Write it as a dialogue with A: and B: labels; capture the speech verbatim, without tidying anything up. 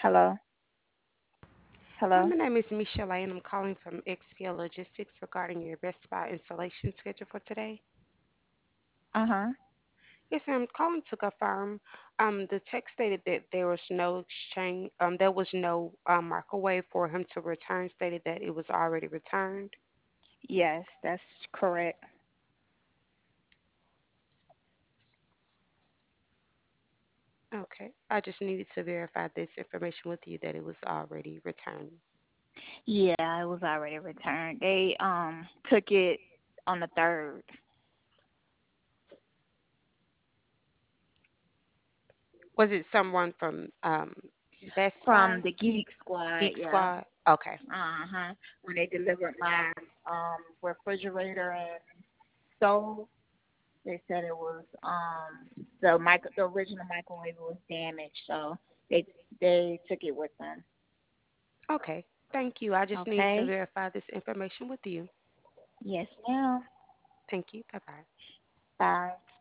A: Hello?
B: Hi,
A: Hello?
B: my name is Michelle and I'm calling from X P L Logistics regarding your Best Buy installation schedule for today.
A: Uh-huh.
B: Yes, I'm calling to confirm. Um, the text stated that there was no exchange, um, there was no um, microwave for him to return, stated that it was already returned.
A: Yes, that's correct.
B: Okay, I just needed to verify this information with you that it was already returned.
A: Yeah, it was already returned. They um took it on the third
B: Was it someone from um, Best
A: from
B: Buy,
A: the Geek Squad,
B: Geek
A: yeah.
B: Squad? Okay,
A: Uh-huh. When they delivered my um refrigerator and stove, they said it was um the micro the original microwave was damaged, so they they took it with them.
B: okay. Thank you. I just needed to
A: Okay?
B: verify this information with you.
A: Yes, ma'am.
B: Thank you. Bye bye.
A: Bye.